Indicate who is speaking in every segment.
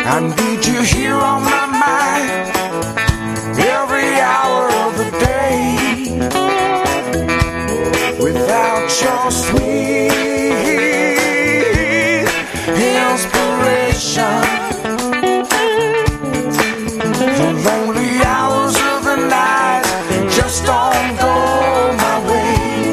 Speaker 1: I need you here on my mind every hour of the day. Without your sweet inspiration, the lonely hours of the night just don't go my way.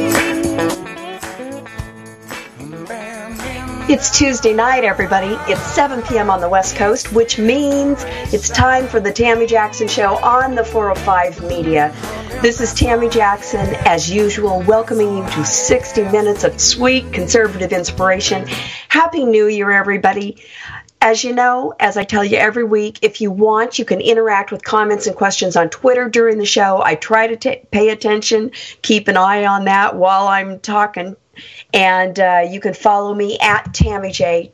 Speaker 2: It's Tuesday night, everybody. It's 7 p.m. on the West Coast, which means it's time for the Tammy Jackson Show on the 405 Media. This is Tammy Jackson, as usual, welcoming you to 60 minutes of sweet conservative inspiration. Happy New Year, everybody. As you know, as I tell you every week, if you want, you can interact with comments and questions on Twitter during the show. I try to pay attention, keep an eye on that while I'm talking. And you can follow me at TammyJ,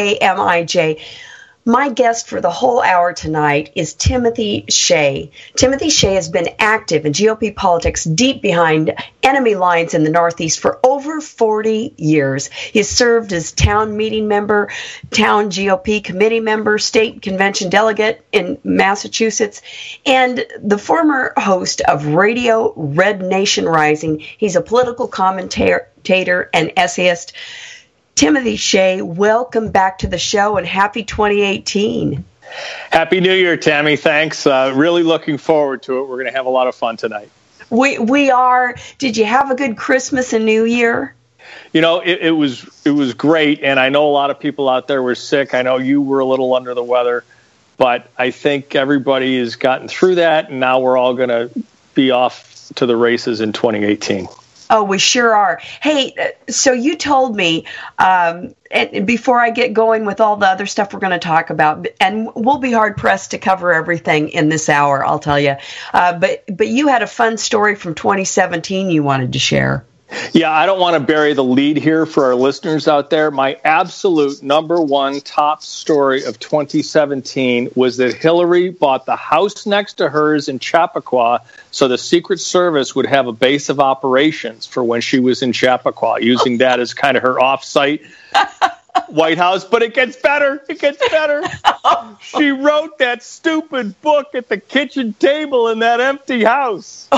Speaker 2: Tamij. My guest for the whole hour tonight is Timothy Shea. Timothy Shea has been active in GOP politics deep behind enemy lines in the Northeast for over 40 years. He has served as town meeting member, town GOP committee member, state convention delegate in Massachusetts, and the former host of Radio Red Nation Rising. He's a political commentator and essayist. Timothy Shea, welcome back to the show and happy 2018.
Speaker 3: Happy New Year, Tammy. Thanks. Really looking forward to it. We're going to have a lot of fun tonight.
Speaker 2: We are. Did you have a good Christmas and New Year?
Speaker 3: You know, it was great, and I know a lot of people out there were sick. I know you were a little under the weather, but I think everybody has gotten through that, and now we're all going to be off to the races in 2018.
Speaker 2: Oh, we sure are. Hey, so you told me, and before I get going with all the other stuff we're going to talk about, and we'll be hard-pressed to cover everything in this hour, I'll tell you, but you had a fun story from 2017 you wanted to share.
Speaker 3: Yeah, I don't want to bury the lead here for our listeners out there. My absolute number one top story of 2017 was that Hillary bought the house next to hers in Chappaqua so the Secret Service would have a base of operations for when she was in Chappaqua, using that as kind of her off-site White House. But it gets better. It gets better. She wrote that stupid book at the kitchen table in that empty house.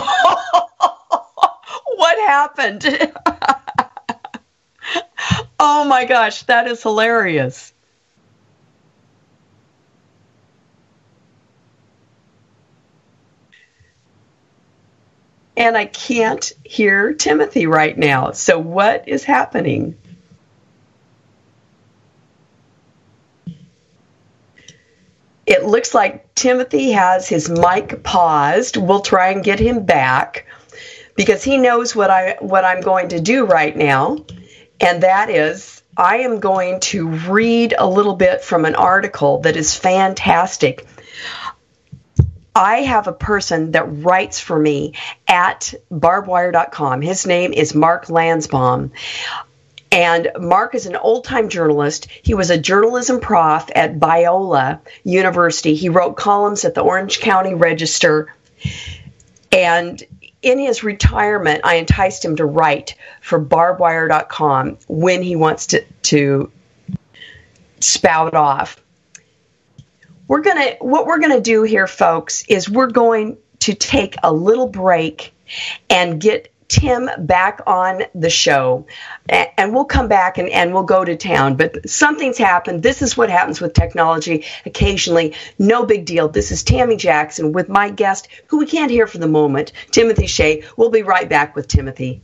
Speaker 2: What happened? Oh my gosh, that is hilarious. And I can't hear Timothy right now. So what is happening? It looks like Timothy has his mic paused. We'll try and get him back, because he knows what I'm going to do right now, and that is I am going to read a little bit from an article that is fantastic. I have a person that writes for me at barbedwire.com. His name is Mark Lansbaum. And Mark is an old-time journalist. He was a journalism prof at Biola University. He wrote columns at the Orange County Register, and in his retirement, I enticed him to write for barbedwire.com when he wants to spout off. What we're gonna do here, folks, is we're going to take a little break and get Tim back on the show, and we'll come back and we'll go to town. But something's happened. This is what happens with technology occasionally. No big deal. This is Tammy Jackson with my guest, who we can't hear for the moment, Timothy Shea. We'll be right back with Timothy.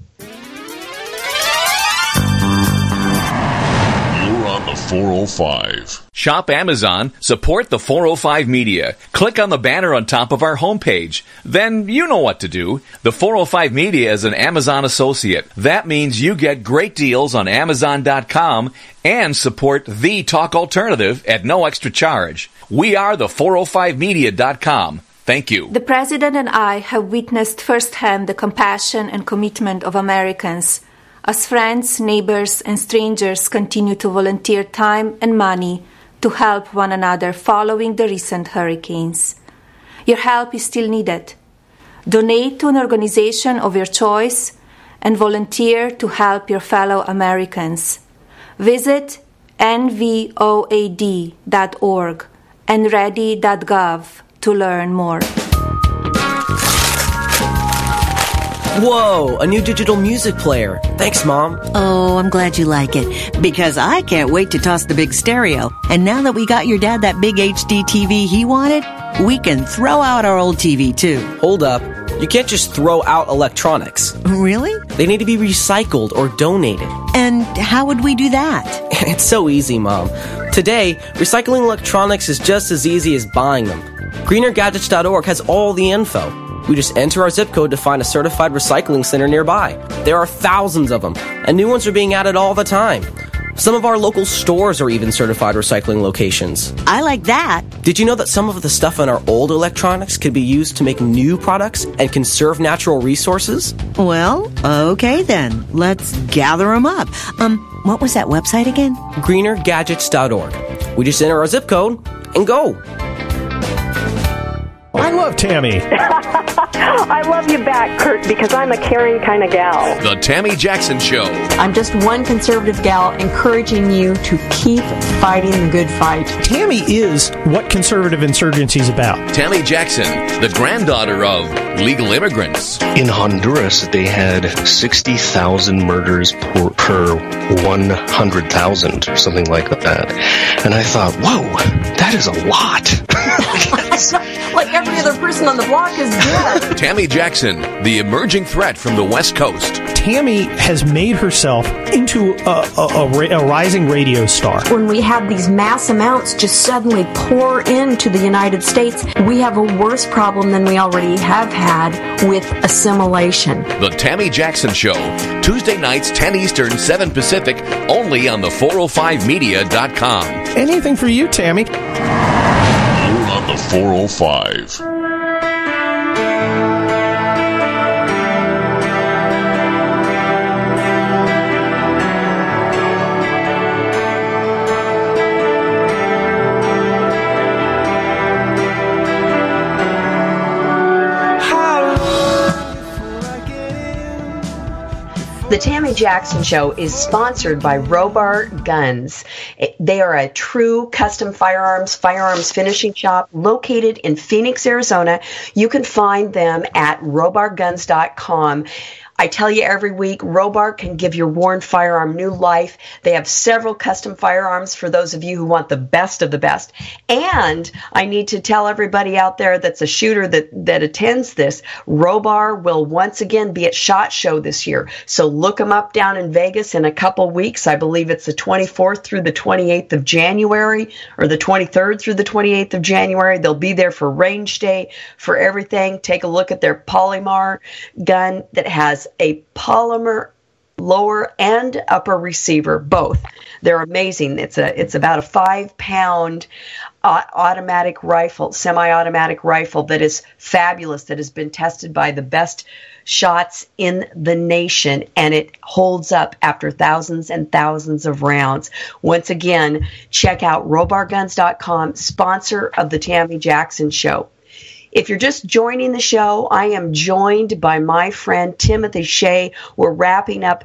Speaker 4: On the 405.
Speaker 5: Shop Amazon, support the 405 Media. Click on the banner on top of our homepage. Then you know what to do. The 405 Media is an Amazon associate. That means you get great deals on Amazon.com and support the talk alternative at no extra charge. We are the 405media.com. Thank you.
Speaker 6: The President and I have witnessed firsthand the compassion and commitment of Americans as friends, neighbors, and strangers continue to volunteer time and money to help one another following the recent hurricanes. Your help is still needed. Donate to an organization of your choice and volunteer to help your fellow Americans. Visit nvoad.org and ready.gov to learn more.
Speaker 7: Whoa, a new digital music player. Thanks, Mom.
Speaker 8: Oh, I'm glad you like it, because I can't wait to toss the big stereo. And now that we got your dad that big HD TV he wanted, we can throw out our old TV, too.
Speaker 7: Hold up. You can't just throw out electronics.
Speaker 8: Really?
Speaker 7: They need to be recycled or donated.
Speaker 8: And how would we do that?
Speaker 7: It's so easy, Mom. Today, recycling electronics is just as easy as buying them. GreenerGadgets.org has all the info. We just enter our zip code to find a certified recycling center nearby. There are thousands of them, and new ones are being added all the time. Some of our local stores are even certified recycling locations.
Speaker 8: I like that.
Speaker 7: Did you know that some of the stuff in our old electronics could be used to make new products and conserve natural resources?
Speaker 8: Well, okay then. Let's gather them up. What was that website again?
Speaker 7: GreenerGadgets.org. We just enter our zip code and go.
Speaker 9: I love Tammy.
Speaker 10: I love you back, Kurt, because I'm a caring kind of gal.
Speaker 5: The Tammy Jackson Show.
Speaker 2: I'm just one conservative gal encouraging you to keep fighting the good fight.
Speaker 9: Tammy is what conservative insurgency is about.
Speaker 5: Tammy Jackson, the granddaughter of legal immigrants.
Speaker 11: In Honduras, they had 60,000 murders per 100,000 or something like that. And I thought, whoa, that is a lot.
Speaker 2: Like every other person on the block is dead.
Speaker 5: Tammy Jackson, the emerging threat from the West Coast.
Speaker 9: Tammy has made herself into a rising radio star.
Speaker 12: When we have these mass amounts just suddenly pour into the United States, we have a worse problem than we already have had with assimilation.
Speaker 5: The Tammy Jackson Show, Tuesday nights, 10 Eastern, 7 Pacific, only on the 405media.com.
Speaker 9: Anything for you, Tammy.
Speaker 4: You're on the 405.
Speaker 2: The Tammy Jackson Show is sponsored by Robar Guns. They are a true custom firearms finishing shop located in Phoenix, Arizona. You can find them at robarguns.com. I tell you every week, Robar can give your worn firearm new life. They have several custom firearms for those of you who want the best of the best. And I need to tell everybody out there that's a shooter that attends this, Robar will once again be at SHOT Show this year. So look them up down in Vegas in a couple weeks. I believe it's the 24th through the 28th of January, or the 23rd through the 28th of January. They'll be there for range day, for everything. Take a look at their Polymar gun that has a polymer lower and upper receiver, both. They're amazing. It's about a 5-pound automatic rifle, semi-automatic rifle that is fabulous, that has been tested by the best shots in the nation, and it holds up after thousands and thousands of rounds. Once again, check out robarguns.com, sponsor of the Tammy Jackson Show. If you're just joining the show, I am joined by my friend Timothy Shea. We're wrapping up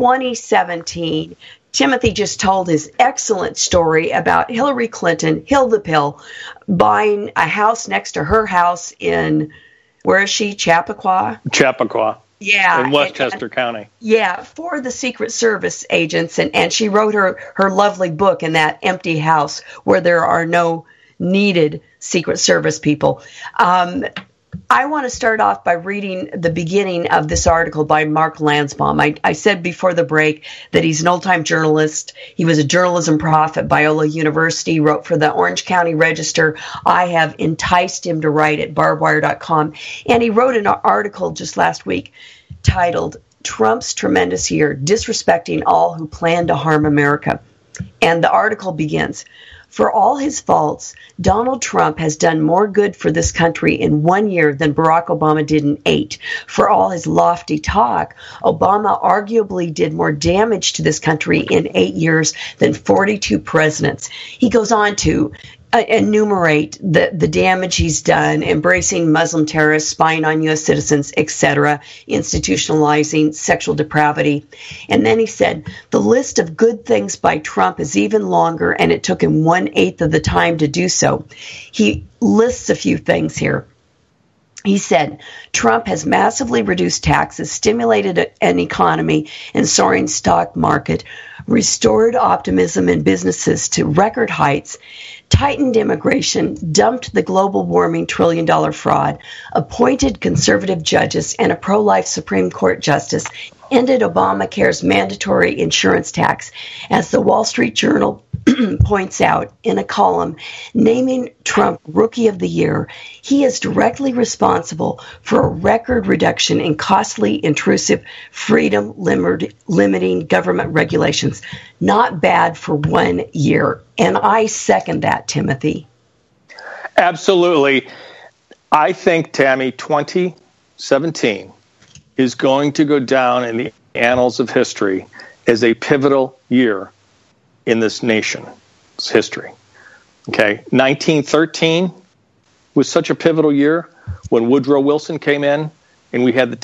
Speaker 2: 2017. Timothy just told his excellent story about Hillary Clinton, Hill the Pill, buying a house next to her house in, where is she, Chappaqua?
Speaker 3: Chappaqua.
Speaker 2: Yeah.
Speaker 3: In Westchester County.
Speaker 2: Yeah, for the Secret Service agents. And she wrote her lovely book in that empty house where there are no needed Secret Service people. I want to start off by reading the beginning of this article by Mark Landsbaum. I said before the break that he's an old-time journalist. He was a journalism prof at Biola University, wrote for the Orange County Register. I have enticed him to write at barbwire.com. And he wrote an article just last week titled, Trump's Tremendous Year, Disrespecting All Who Plan to Harm America. And the article begins, for all his faults, Donald Trump has done more good for this country in 1 year than Barack Obama did in 8. For all his lofty talk, Obama arguably did more damage to this country in 8 years than 42 presidents. He goes on to enumerate the damage he's done, embracing Muslim terrorists, spying on U.S. citizens, etc., institutionalizing sexual depravity. And then he said, the list of good things by Trump is even longer, and it took him 1/8 of the time to do so. He lists a few things here. He said, Trump has massively reduced taxes, stimulated an economy and soaring stock market, restored optimism in businesses to record heights, tightened immigration, dumped the global warming $1 trillion fraud, appointed conservative judges and a pro-life Supreme Court justice, ended Obamacare's mandatory insurance tax. As the Wall Street Journal points out in a column naming Trump Rookie of the Year, he is directly responsible for a record reduction in costly, intrusive, freedom-limiting government regulations. Not bad for 1 year. And I second that, Timothy.
Speaker 3: Absolutely. I think, Tammy, 2017 is going to go down in the annals of history as a pivotal year in this nation's history. Okay, 1913 was such a pivotal year when Woodrow Wilson came in and we had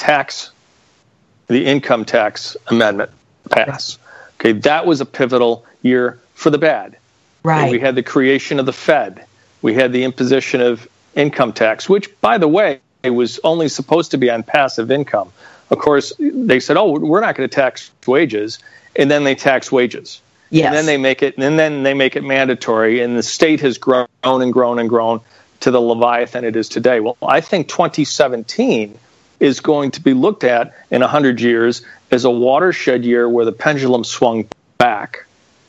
Speaker 3: the income tax amendment pass. Okay, that was a pivotal year for the bad.
Speaker 2: Right.
Speaker 3: And we had the creation of the Fed. We had the imposition of income tax, which, by the way, was only supposed to be on passive income. Of course, they said, "Oh, we're not going to tax wages," and then they tax wages.
Speaker 2: Yes.
Speaker 3: And then they make it mandatory, and the state has grown and grown and grown to the Leviathan it is today. Well, I think 2017 is going to be looked at in 100 years as a watershed year where the pendulum swung back.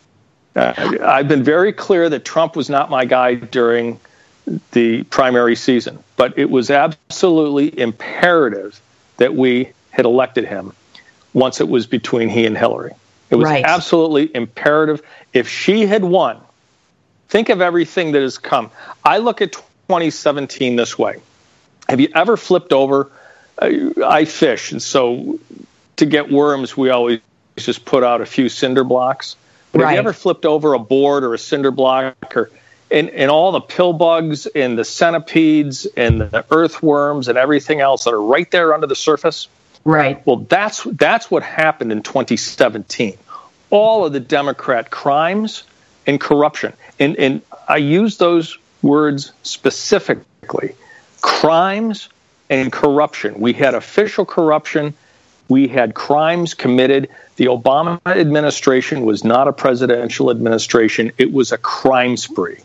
Speaker 3: I've been very clear that Trump was not my guy during the primary season, but it was absolutely imperative that we had elected him once it was between he and Hillary. It was absolutely imperative. If she had won, think of everything that has come. I look at 2017 this way. Have you ever flipped over? I fish, and so to get worms, we always just put out a few cinder blocks. But have you ever flipped over a board or a cinder block, and all the pill bugs and the centipedes and the earthworms and everything else that are right there under the surface?
Speaker 2: Right.
Speaker 3: Well, that's what happened in 2017. All of the Democrat crimes and corruption. And I use those words specifically. Crimes and corruption. We had official corruption. We had crimes committed. The Obama administration was not a presidential administration. It was a crime spree.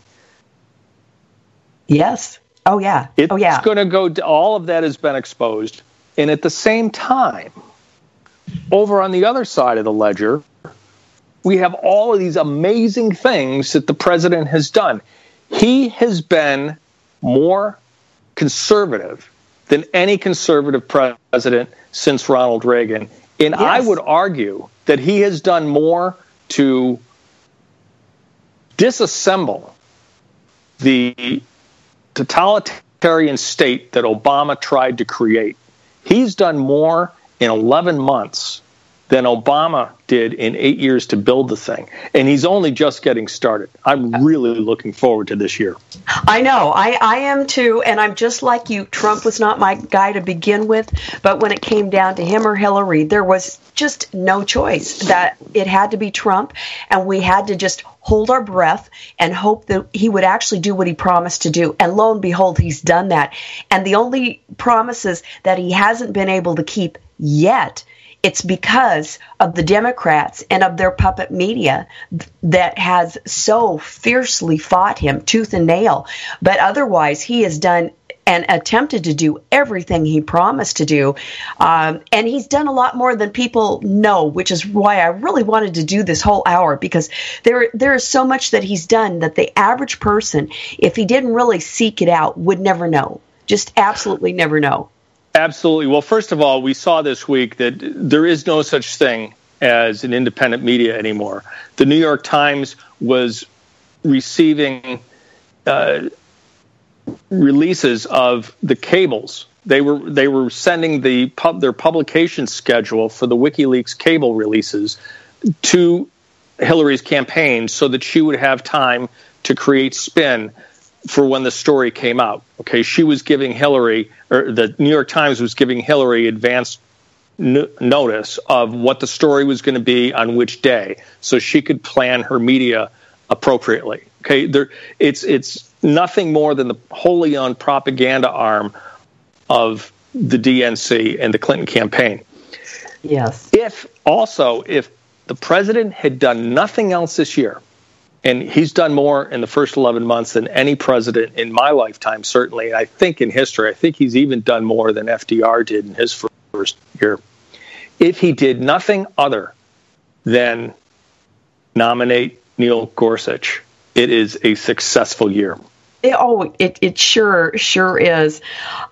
Speaker 2: Yes. Oh, yeah.
Speaker 3: It's going to go, all of that has been exposed. And at the same time, over on the other side of the ledger, we have all of these amazing things that the president has done. He has been more conservative than any conservative president since Ronald Reagan. And I would argue that he has done more to disassemble the totalitarian state that Obama tried to create. He's done more in 11 months than Obama did in 8 years to build the thing. And he's only just getting started. I'm really looking forward to this year.
Speaker 2: I know. I am too. And I'm just like you. Trump was not my guy to begin with. But when it came down to him or Hillary, there was just no choice. That it had to be Trump. And we had to just hold our breath and hope that he would actually do what he promised to do. And lo and behold, he's done that. And the only promises that he hasn't been able to keep yet, it's because of the Democrats and of their puppet media that has so fiercely fought him tooth and nail. But otherwise, he has done and attempted to do everything he promised to do. And he's done a lot more than people know, which is why I really wanted to do this whole hour, because there is so much that he's done that the average person, if he didn't really seek it out, would never know. Just absolutely never know.
Speaker 3: Absolutely. Well, first of all, we saw this week that there is no such thing as an independent media anymore. The New York Times was receiving releases of the cables. They were sending their publication schedule for the WikiLeaks cable releases to Hillary's campaign so that she would have time to create spin for when the story came out. Okay, she was giving Hillary, or the New York Times was giving Hillary advance notice of what the story was going to be on which day, so she could plan her media appropriately. Okay, it's nothing more than the wholly owned propaganda arm of the DNC and the Clinton campaign.
Speaker 2: Yes.
Speaker 3: If the president had done nothing else this year, and he's done more in the first 11 months than any president in my lifetime, certainly, I think in history, I think he's even done more than FDR did in his first year. If he did nothing other than nominate Neil Gorsuch, it is a successful year.
Speaker 2: It sure is.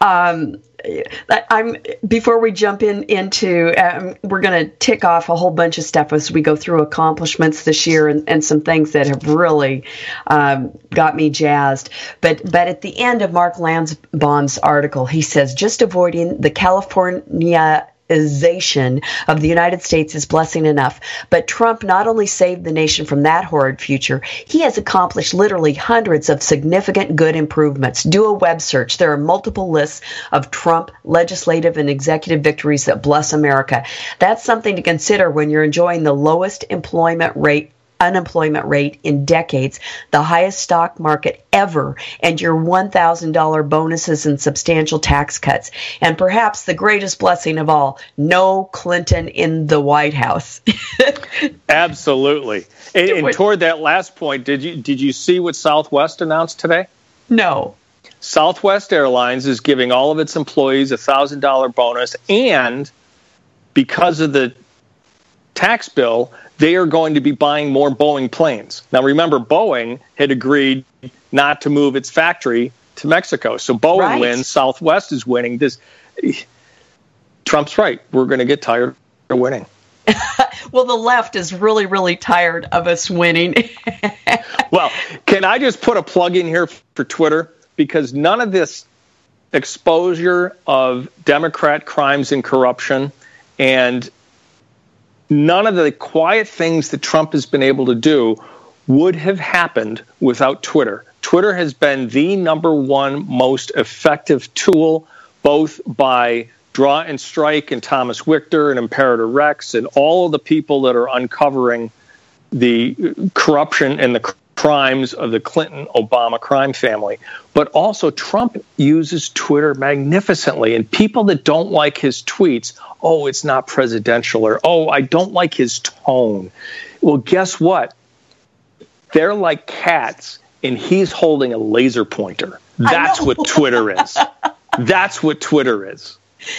Speaker 2: Before we jump into, we're going to tick off a whole bunch of stuff as we go through accomplishments this year and some things that have really got me jazzed. But at the end of Mark Landsbaum's article, he says, just avoiding the Californiaization of the United States is blessing enough. But Trump not only saved the nation from that horrid future, he has accomplished literally hundreds of significant good improvements. Do a web search. There are multiple lists of Trump legislative and executive victories that bless America. That's something to consider when you're enjoying the lowest unemployment rate in decades, the highest stock market ever, and your $1,000 bonuses and substantial tax cuts. And perhaps the greatest blessing of all, no Clinton in the White House.
Speaker 3: Absolutely. And toward that last point, did you see what Southwest announced today?
Speaker 2: No.
Speaker 3: Southwest Airlines is giving all of its employees a $1,000 bonus, and because of the tax bill, they are going to be buying more Boeing planes. Now, remember, Boeing had agreed not to move its factory to Mexico. So Boeing wins. Southwest is winning. Trump's right. We're going to get tired of winning.
Speaker 2: Well, the left is really, really tired of us winning.
Speaker 3: Well, can I just put a plug in here for Twitter? Because none of this exposure of Democrat crimes and corruption and none of the quiet things that Trump has been able to do would have happened without Twitter. Twitter has been the number one most effective tool, both by Draw and Strike and Thomas Wichter and Imperator Rex and all of the people that are uncovering the corruption and the crimes of the Clinton-Obama crime family. But also Trump uses Twitter magnificently, and people that don't like his tweets, oh, it's not presidential, or oh, I don't like his tone. Well, guess what? They're like cats, and he's holding a laser pointer. That's what Twitter is. That's what Twitter is.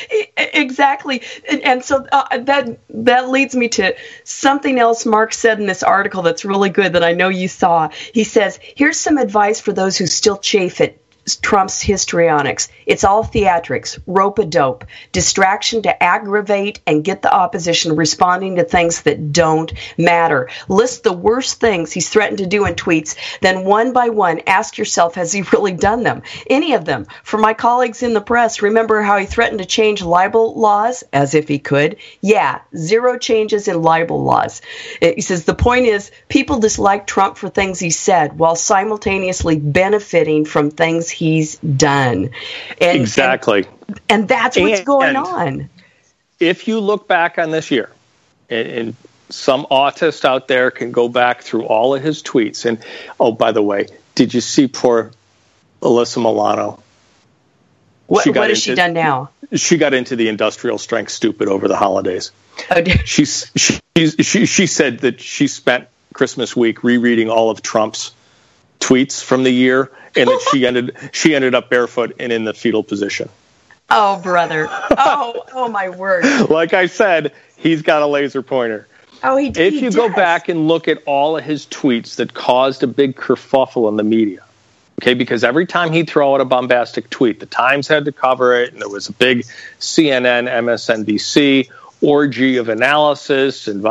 Speaker 2: Exactly. And so that leads me to something else Mark said in this article that's really good that I know you saw. He says, here's some advice for those who still chafe at Trump's histrionics. It's all theatrics, rope-a-dope, distraction to aggravate and get the opposition responding to things that don't matter. List the worst things he's threatened to do in tweets, then one by one ask yourself, has he really done them? Any of them. For my colleagues in the press, remember how he threatened to change libel laws? As if he could. Yeah, 0 changes in libel laws. He says, the point is, people dislike Trump for things he said while simultaneously benefiting from things he's done.
Speaker 3: Exactly.
Speaker 2: And that's what's going on.
Speaker 3: If you look back on this year, and some autist out there can go back through all of his tweets. And, oh, by the way, did you see poor Alyssa Milano?
Speaker 2: What has she done now?
Speaker 3: She got into the industrial strength stupid over the holidays.
Speaker 2: Oh, dear.
Speaker 3: She said that she spent Christmas week rereading all of Trump's tweets from the year, and that she ended up barefoot and in the fetal position.
Speaker 2: Oh, brother. Oh, my word.
Speaker 3: Like I said, he's got a laser pointer.
Speaker 2: Oh, he did.
Speaker 3: If you go back and look at all of his tweets that caused a big kerfuffle in the media, okay, because every time he'd throw out a bombastic tweet, the Times had to cover it, and there was a big CNN, MSNBC orgy of analysis and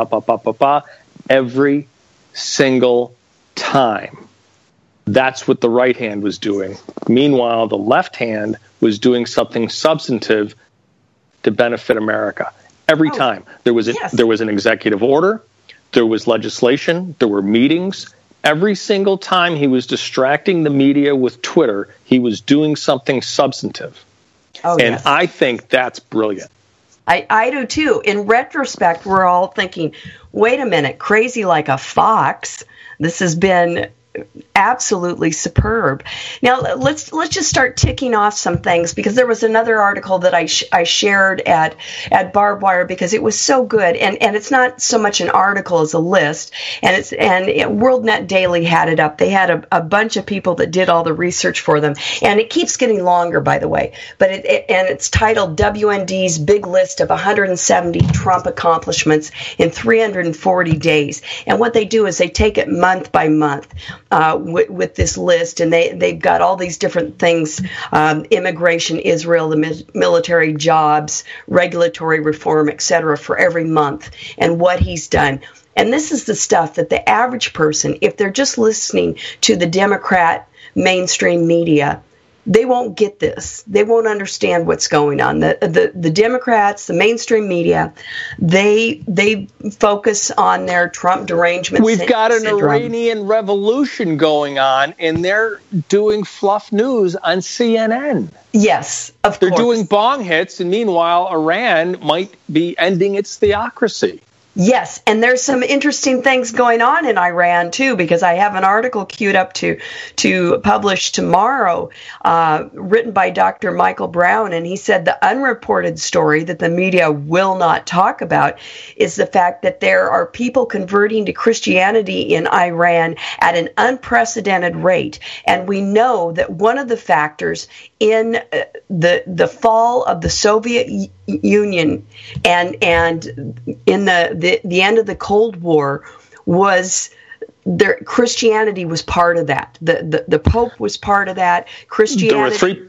Speaker 3: every single time. That's what the right hand was doing. Meanwhile, the left hand was doing something substantive to benefit America. Every time there was an executive order, there was legislation, there were meetings, Every single time he was distracting the media with Twitter, he was doing something substantive.
Speaker 2: Oh,
Speaker 3: and
Speaker 2: yes.
Speaker 3: I think that's brilliant.
Speaker 2: I do too. In retrospect, we're all thinking, wait a minute, crazy like a fox. This has been absolutely superb. Now let's just start ticking off some things, because there was another article that I shared at Barbed Wire because it was so good, and it's not so much an article as a list, and WorldNet Daily had it up. They had a bunch of people that did all the research for them, and it keeps getting longer, by the way. But it's titled WND's Big List of 170 Trump Accomplishments in 340 Days, and what they do is they take it month by month. With this list, and they've got all these different things: immigration, Israel, the military, jobs, regulatory reform, etc., for every month, and what he's done. And this is the stuff that the average person, if they're just listening to the Democrat mainstream media, they won't get this. They won't understand what's going on. The Democrats, the mainstream media, they focus on their Trump derangement
Speaker 3: syndrome. We've got an
Speaker 2: syndrome.
Speaker 3: Iranian revolution going on, and they're doing fluff news on CNN.
Speaker 2: Yes, of course.
Speaker 3: They're doing bong hits, and meanwhile, Iran might be ending its theocracy.
Speaker 2: Yes, and there's some interesting things going on in Iran, too, because I have an article queued up to publish tomorrow, written by Dr. Michael Brown, and he said the unreported story that the media will not talk about is the fact that there are people converting to Christianity in Iran at an unprecedented rate, and we know that one of the factors in the fall of the Soviet Union and in the end of the Cold War was Christianity was part of that. The Pope was part of that. Christianity.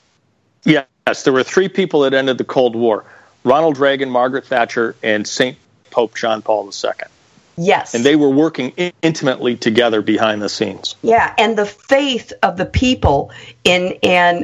Speaker 3: There were three people that ended the Cold War: Ronald Reagan, Margaret Thatcher, and Saint Pope John Paul II.
Speaker 2: Yes.
Speaker 3: And they were working intimately together behind the scenes.
Speaker 2: Yeah, and the faith of the people behind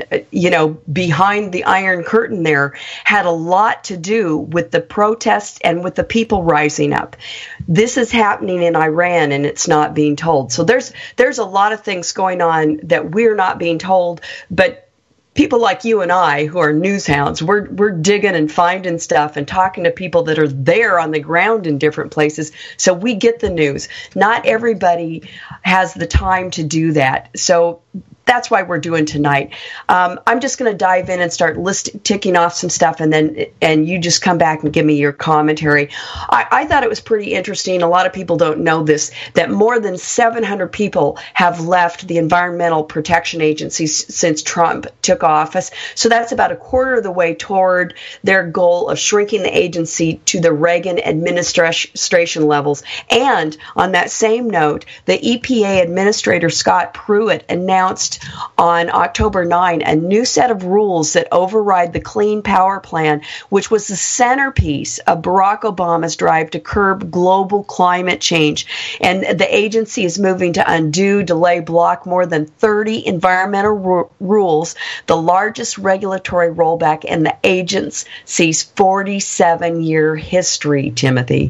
Speaker 2: the Iron Curtain there had a lot to do with the protests and with the people rising up. This is happening in Iran, and it's not being told. So there's a lot of things going on that we're not being told, but people like you and I, who are news hounds, we're digging and finding stuff and talking to people that are there on the ground in different places. So we get the news. Not everybody has the time to do that. So that's why we're doing tonight. I'm just going to dive in and start ticking off some stuff, and you just come back and give me your commentary. I thought it was pretty interesting. A lot of people don't know this, that more than 700 people have left the Environmental Protection Agency since Trump took office. So that's about a quarter of the way toward their goal of shrinking the agency to the Reagan administration levels. And on that same note, the EPA Administrator Scott Pruitt announced on October 9 a new set of rules that override the Clean Power Plan, which was the centerpiece of Barack Obama's drive to curb global climate change. And the agency is moving to undo, delay, block more than 30 environmental rules, the largest regulatory rollback in the agency's 47-year history, Timothy.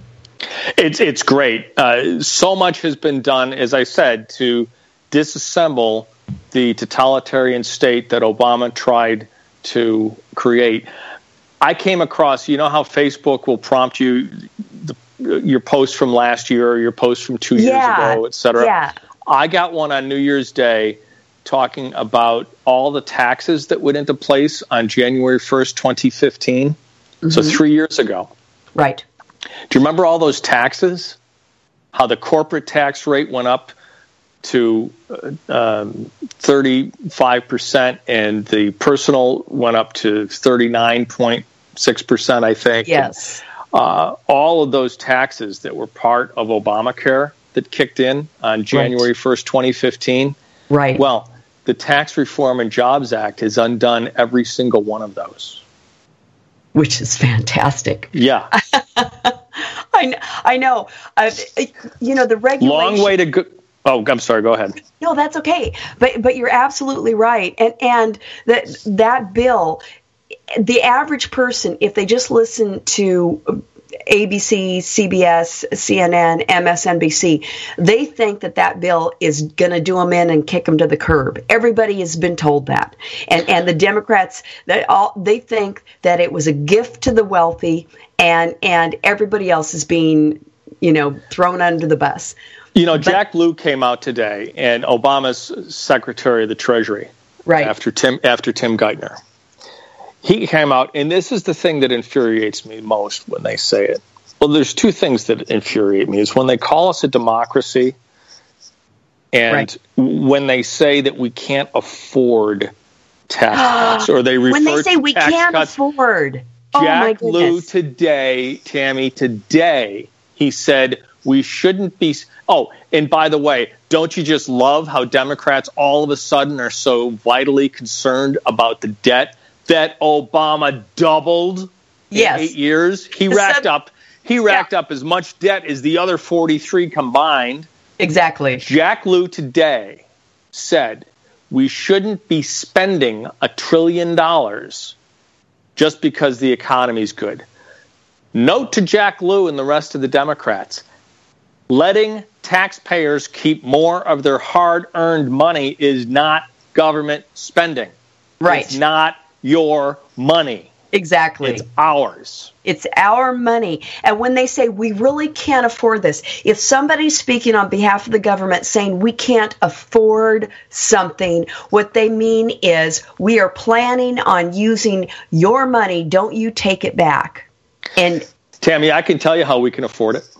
Speaker 3: It's great. So much has been done, as I said, to disassemble the totalitarian state that Obama tried to create. I came across, you know how Facebook will prompt you your post from last year or your post from 2 years ago, et cetera?
Speaker 2: Yeah.
Speaker 3: I got one on New Year's Day talking about all the taxes that went into place on January 1st, 2015. Mm-hmm. So 3 years ago.
Speaker 2: Right.
Speaker 3: Do you remember all those taxes? How the corporate tax rate went up to 35%, and the personal went up to 39.6%, I think.
Speaker 2: Yes.
Speaker 3: And, all of those taxes that were part of Obamacare that kicked in on January 1st, 2015.
Speaker 2: Right.
Speaker 3: Well, the Tax Reform and Jobs Act has undone every single one of those.
Speaker 2: Which is fantastic.
Speaker 3: Yeah.
Speaker 2: I know. The regulation.
Speaker 3: Long way to go. Oh, I'm sorry. Go ahead.
Speaker 2: No, that's okay. But you're absolutely right. And that bill, the average person, if they just listen to ABC, CBS, CNN, MSNBC, they think that bill is going to do them in and kick them to the curb. Everybody has been told that. And the Democrats, they think that it was a gift to the wealthy, and everybody else is being, thrown under the bus.
Speaker 3: Jack Lew came out today, and Obama's Secretary of the Treasury,
Speaker 2: right
Speaker 3: after Tim Geithner. He came out, and this is the thing that infuriates me most when they say it. Well, there's two things that infuriate me. Is when they call us a democracy, and when they say that we can't afford tax cuts, or they refer
Speaker 2: when they say
Speaker 3: to
Speaker 2: we
Speaker 3: tax
Speaker 2: can't
Speaker 3: cuts.
Speaker 2: afford.
Speaker 3: Jack Lew today, Tammy, he said we shouldn't be. Oh, and by the way, don't you just love how Democrats all of a sudden are so vitally concerned about the debt that Obama doubled in 8 years? He racked up as much debt as the other 43 combined.
Speaker 2: Exactly.
Speaker 3: Jack Lew today said we shouldn't be spending $1 trillion just because the economy's good. Note to Jack Lew and the rest of the Democrats, letting taxpayers keep more of their hard-earned money is not government spending.
Speaker 2: Right.
Speaker 3: It's not your money.
Speaker 2: Exactly.
Speaker 3: It's ours.
Speaker 2: It's our money. And when they say we really can't afford this, if somebody's speaking on behalf of the government saying we can't afford something, what they mean is we are planning on using your money. Don't you take it back. And
Speaker 3: Tammy, I can tell you how we can afford it.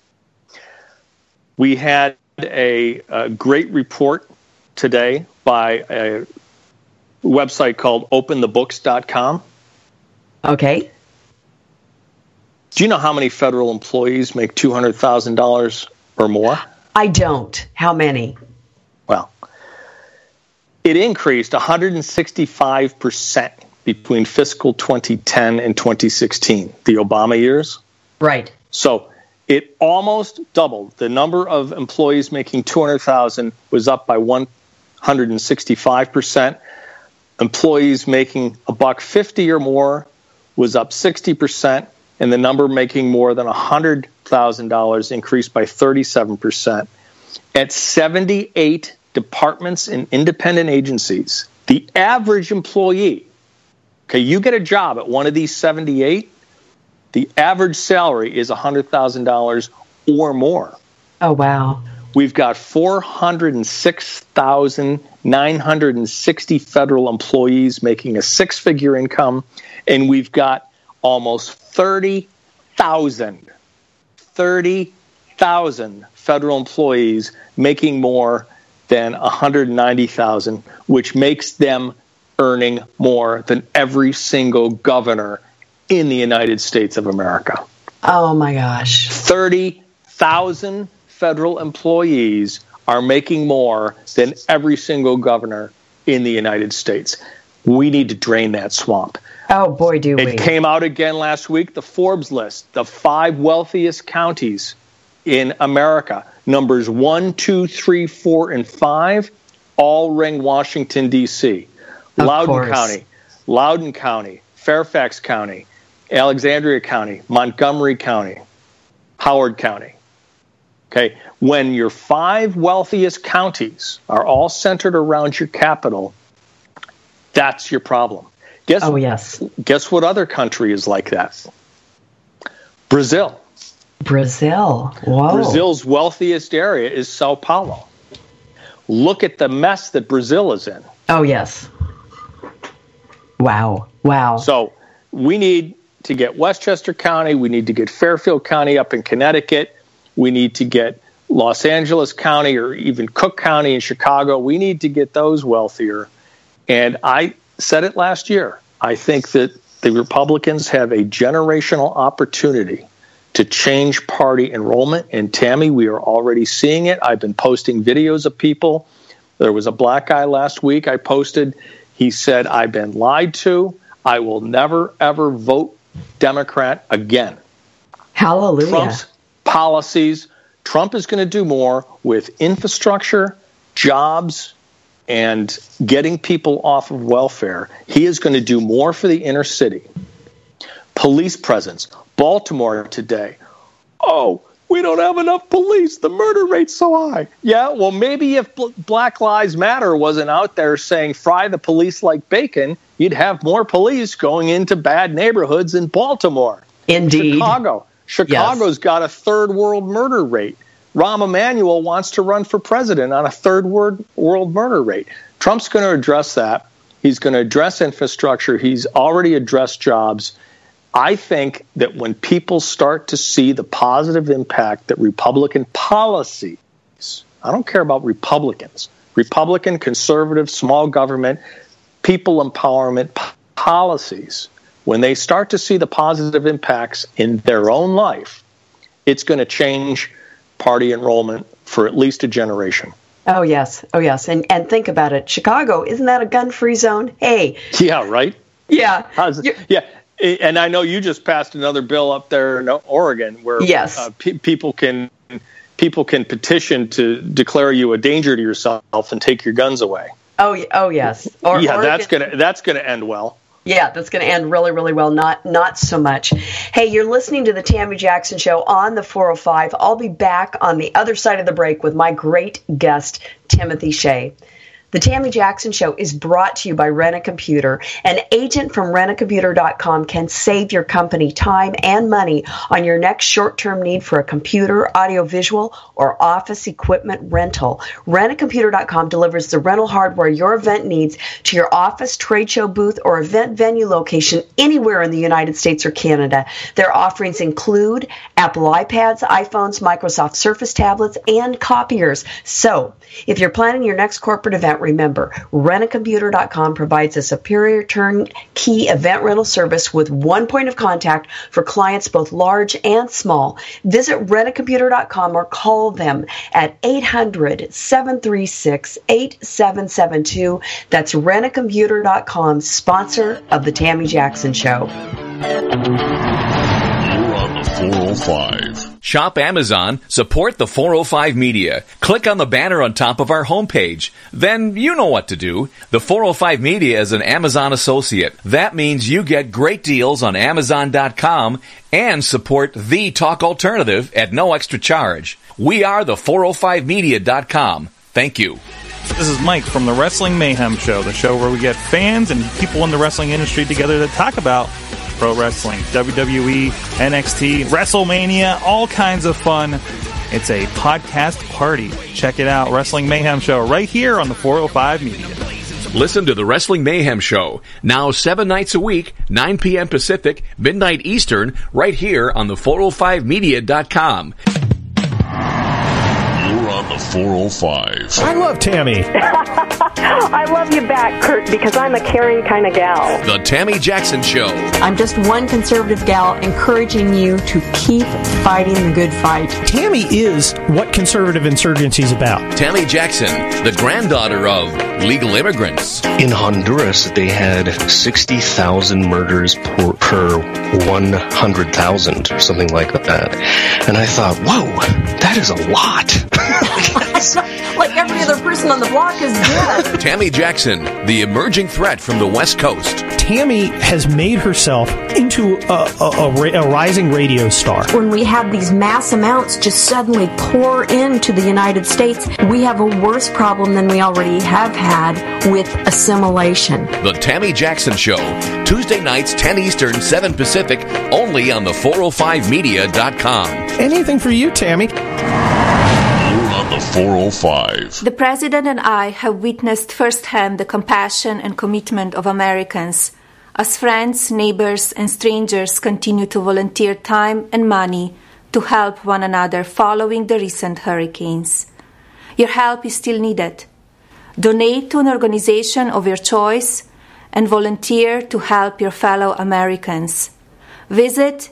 Speaker 3: We had a great report today by a website called openthebooks.com.
Speaker 2: Okay.
Speaker 3: Do you know how many federal employees make $200,000 or more?
Speaker 2: I don't. How many?
Speaker 3: Well, it increased 165% between fiscal 2010 and 2016, the Obama years.
Speaker 2: Right.
Speaker 3: So it almost doubled. The number of employees making $200,000 was up by 165%. Employees making $150 or more was up 60%, and the number making more than $100,000 increased by 37%. At 78 departments and independent agencies, the average employee, okay, you get a job at one of these 78, the average salary is $100,000 or more.
Speaker 2: Oh, wow.
Speaker 3: We've got 406,960 federal employees making a six-figure income, and we've got almost 30,000 federal employees making more than $190,000, which makes them earning more than every single governor in the United States of America.
Speaker 2: Oh, my gosh.
Speaker 3: 30,000 federal employees are making more than every single governor in the United States. We need to drain that swamp.
Speaker 2: Oh, boy, do we.
Speaker 3: It came out again last week, the Forbes list, the 5 wealthiest counties in America. Numbers 1, 2, 3, 4, and 5 all ring Washington, D.C. Loudoun County, Fairfax County, Alexandria County, Montgomery County, Howard County. Okay, when your 5 wealthiest counties are all centered around your capital, that's your problem. Guess what other country is like that? Brazil.
Speaker 2: Whoa.
Speaker 3: Brazil's wealthiest area is Sao Paulo. Look at the mess that Brazil is in.
Speaker 2: Oh, yes. Wow.
Speaker 3: So we need to get Westchester County. We need to get Fairfield County up in Connecticut. We need to get Los Angeles County or even Cook County in Chicago. We need to get those wealthier. And I said it last year. I think that the Republicans have a generational opportunity to change party enrollment. And Tammy, we are already seeing it. I've been posting videos of people. There was a black guy last week I posted. He said, I've been lied to. I will never, ever vote Democrat again.
Speaker 2: Hallelujah.
Speaker 3: Trump's policies. Trump is going to do more with infrastructure, jobs, and getting people off of welfare. He is going to do more for the inner city. Police presence, Baltimore today. Oh, we don't have enough police. The murder rate's so high. Yeah, well, maybe if Black Lives Matter wasn't out there saying fry the police like bacon, you'd have more police going into bad neighborhoods in Baltimore.
Speaker 2: Indeed.
Speaker 3: Chicago's got a third world murder rate. Rahm Emanuel wants to run for president on a third world murder rate. Trump's going to address that. He's going to address infrastructure. He's already addressed jobs. I think that when people start to see the positive impact that Republican policies, I don't care about Republicans, Republican, conservative, small government, people empowerment policies, when they start to see the positive impacts in their own life, it's going to change party enrollment for at least a generation.
Speaker 2: Oh, yes. And think about it. Chicago, isn't that a gun-free zone? Hey.
Speaker 3: Yeah, right?
Speaker 2: Yeah.
Speaker 3: Yeah. And I know you just passed another bill up there in Oregon where people can petition to declare you a danger to yourself and take your guns away.
Speaker 2: Oh yes.
Speaker 3: Oregon, that's gonna end well.
Speaker 2: Yeah, that's going to end really, really well. Not so much. Hey, you're listening to the Tammy Jackson Show on the 405. I'll be back on the other side of the break with my great guest, Timothy Shea. The Tammy Jackson Show is brought to you by Rent-A-Computer. An agent from Rent-A-Computer.com can save your company time and money on your next short-term need for a computer, audiovisual, or office equipment rental. Rent-A-Computer.com delivers the rental hardware your event needs to your office, trade show booth, or event venue location anywhere in the United States or Canada. Their offerings include Apple iPads, iPhones, Microsoft Surface tablets, and copiers. So, if you're planning your next corporate event, remember, Rent-A-Computer.com provides a superior turnkey event rental service with one point of contact for clients both large and small. Visit Rent-A-Computer.com or call them at 800-736-8772. That's Rent-A-Computer.com, sponsor of The Tammy Jackson Show.
Speaker 4: You're on the 405.
Speaker 5: Shop Amazon, support the 405 Media. Click on the banner on top of our homepage. Then you know what to do. The 405 Media is an Amazon associate. That means you get great deals on Amazon.com and support the talk alternative at no extra charge. We are the 405media.com. Thank you.
Speaker 13: This is Mike from the Wrestling Mayhem Show, the show where we get fans and people in the wrestling industry together to talk about pro wrestling, WWE, NXT, WrestleMania, all kinds of fun. It's a podcast party. Check it out, Wrestling Mayhem Show, right here on the 405 Media.
Speaker 5: Listen to the Wrestling Mayhem Show, now 7 nights a week, 9 p.m. Pacific, midnight Eastern, right here on the 405media.com.
Speaker 4: You're on the 405.
Speaker 9: I love Tammy.
Speaker 10: I love you back, Kurt, because I'm a caring kind of gal.
Speaker 5: The Tammy Jackson Show.
Speaker 12: I'm just one conservative gal encouraging you to keep fighting the good fight.
Speaker 9: Tammy is what conservative insurgency is about.
Speaker 5: Tammy Jackson, the granddaughter of legal immigrants.
Speaker 11: In Honduras, they had 60,000 murders per 100,000 or something like that. And I thought, whoa, that is a lot.
Speaker 12: Like every other person on the block is dead.
Speaker 5: Tammy Jackson, the emerging threat from the West Coast.
Speaker 9: Tammy has made herself into a rising radio star.
Speaker 12: When we have these mass amounts just suddenly pour into the United States, we have a worse problem than we already have had with assimilation.
Speaker 5: The Tammy Jackson Show, Tuesday nights, 10 Eastern, 7 Pacific, only on the 405media.com.
Speaker 9: Anything for you, Tammy.
Speaker 4: On the 405.
Speaker 6: The President and I have witnessed firsthand the compassion and commitment of Americans as friends, neighbors, and strangers continue to volunteer time and money to help one another following the recent hurricanes. Your help is still needed. Donate to an organization of your choice and volunteer to help your fellow Americans. Visit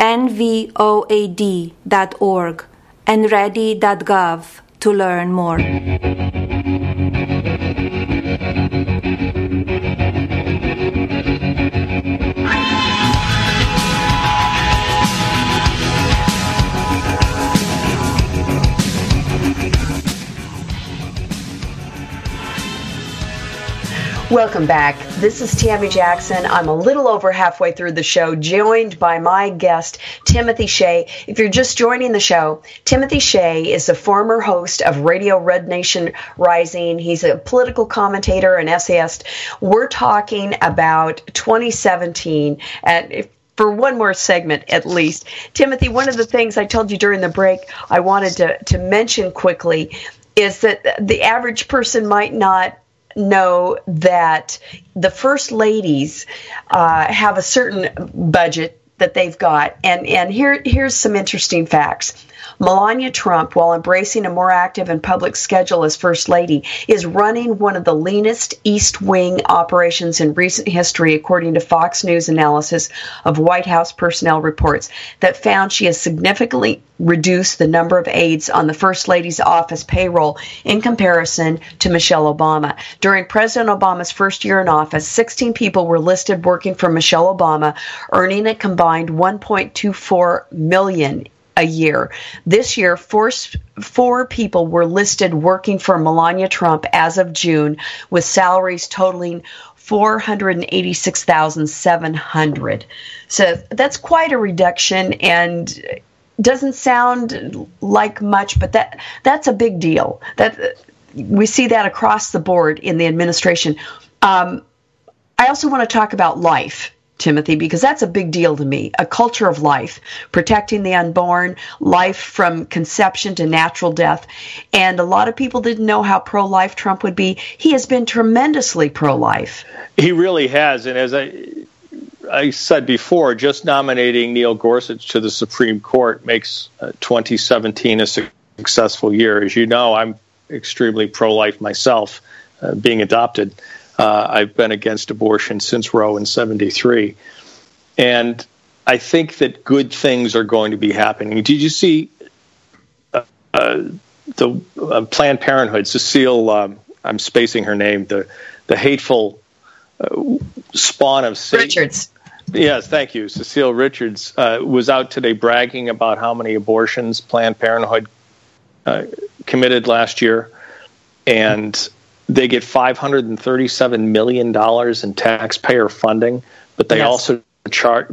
Speaker 6: nvoad.org and ready.gov to learn more.
Speaker 2: Welcome back. This is Tammy Jackson. I'm a little over halfway through the show, joined by my guest, Timothy Shea. If you're just joining the show, Timothy Shea is the former host of Radio Red Nation Rising. He's a political commentator and essayist. We're talking about 2017, and for one more segment at least. Timothy, one of the things I told you during the break I wanted to mention quickly is that the average person might not know that the first ladies have a certain budget that they've got. And here's some interesting facts. Melania Trump, while embracing a more active and public schedule as First Lady, is running one of the leanest East Wing operations in recent history, according to Fox News analysis of White House personnel reports that found she has significantly reduced the number of aides on the First Lady's office payroll in comparison to Michelle Obama. During President Obama's first year in office, 16 people were listed working for Michelle Obama, earning a combined $1.24 million a year. This year, four people were listed working for Melania Trump as of June, with salaries totaling $486,700. So that's quite a reduction, and doesn't sound like much, but that's a big deal. That we see that across the board in the administration. I also want to talk about life, Timothy, because that's a big deal to me. A culture of life, protecting the unborn, life from conception to natural death. And a lot of people didn't know how pro-life Trump would be. He has been tremendously pro-life.
Speaker 3: He really has. And as I said before, just nominating Neil Gorsuch to the Supreme Court makes 2017 a successful year. As you know, I'm extremely pro-life myself, being adopted. I've been against abortion since Roe in '73. And I think that good things are going to be happening. Did you see the Planned Parenthood, Cecile, I'm spacing her name, the hateful spawn of Satan.
Speaker 2: Richards.
Speaker 3: Yes, thank you. Cecile Richards was out today bragging about how many abortions Planned Parenthood committed last year. And they get $537 million in taxpayer funding, but they also charge